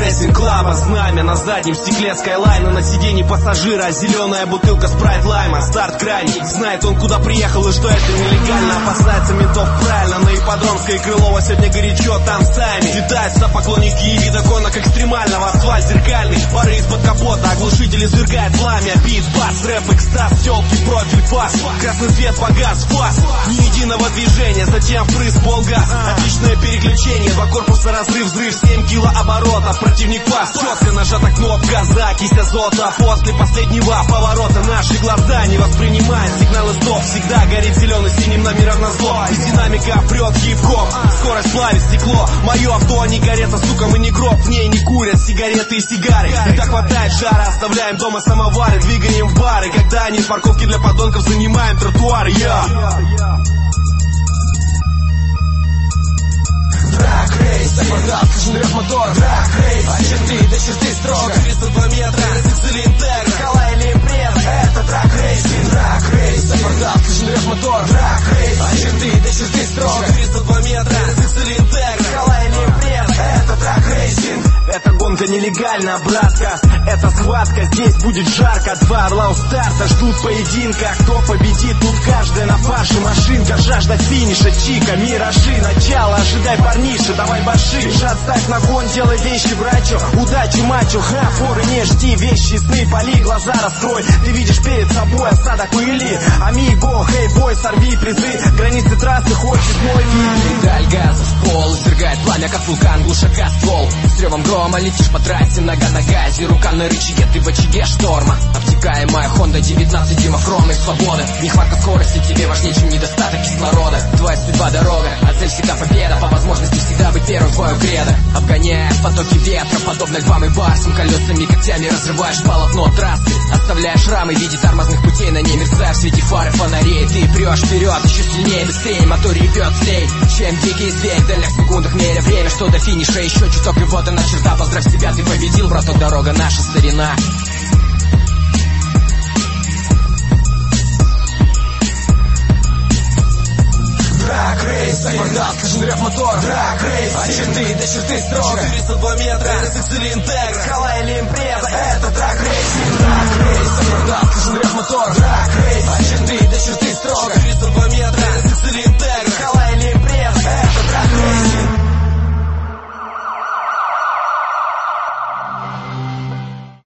Рейсинг клаба, знамя на заднем стекле Скайлайна, на сиденье пассажира зеленая бутылка спрайт лайма. Старт крайний, знает он куда приехал и что это нелегально. Опасается ментов правильно, на Ипподромской и Крылова сегодня горячо, там сами кидаются поклонники и вида гонок экстремального. Асфальт зеркальный, пары из-под капота, оглушитель извергает пламя. Бит, бас, рэп, экстаз, тёлки, профиль, фас. Красный свет погас, фас, ни единого движения, затем впрыск, полгаз. Отличное переключение, два корпуса, разрыв, взрыв, 7 килооборотов. Противник пас, четко нажата кнопка, закись азота. После последнего поворота наши глаза не воспринимают сигналы стоп. Всегда горит зеленый синим номером на зло. Из динамика прет хип-хоп, скорость плавит стекло. Мое авто не карета, сука, мы не гроб. В ней не курят сигареты и сигары. И так хватает жара, оставляем дома самовары, двигаем в бары. Когда они в парковке для подонков, занимаем тротуары. Драг-рейс, заквартал, скажем, рев мотор. Драг-рейс, от черты до черты строго. 402 метра, цилиндр, скала или импреза. Это драг-рейсинг. Драг-рейс, заквартал, скажем, рев мотор. Драг-рейс, от черты до черты строго. 402 метра, цилиндр, скала или импреза. Это драг-рейсинг. Эта гонка нелегальна, братка. Это схватка, здесь будет жарко. Два орла у старта ждут поединка. Кто победит, тут каждая на фарше машинка. Жажда финиша, чика, миражи, начало. Ожидай, парниша, давай баши. Бежат, ставь на кон, делай вещи, брачо. Удачи, мачо, форы не жди. Вещи, сны, поли, глаза раскрой. Ты видишь перед собой осадок пыли. Амиго, хей, бой, сорви призы. Границы трассы хочет мой мир. Педаль газа в пол, извергает пламя, как вулкан, глушака ствол. С ревом грома летишь по трассе, нога на газе, рука на рычаге, ты в очаге шторма. Обтекаемая Honda 19, демохромной свободы. Нехватка скорости тебе важнее, чем недостаток кислорода. Твоя судьба дорога, а цель всегда победа. По возможности всегда быть первым, твое кредо. Обгоняя потоки ветра, подобно львам и барсам. Колесами, когтями разрываешь полотно трассы. Оставляешь рамы в виде тормозных путей. На ней мерцая в свете фары фонарей. Ты прешь вперед, еще сильнее, быстрее. Мотор ревет злей, чем дикий зверь. В дальних секундах меря время, что до финиша еще чуток. И вот она черта, поздравь себя, ты победил, браток, дорога наша, старина. Драг-рейс, заквартал, скажем, рев мотор. Драг-рейс, от черты до черты строго. 402 метра, цилиндр, скала или импреза. Это драг-рейс.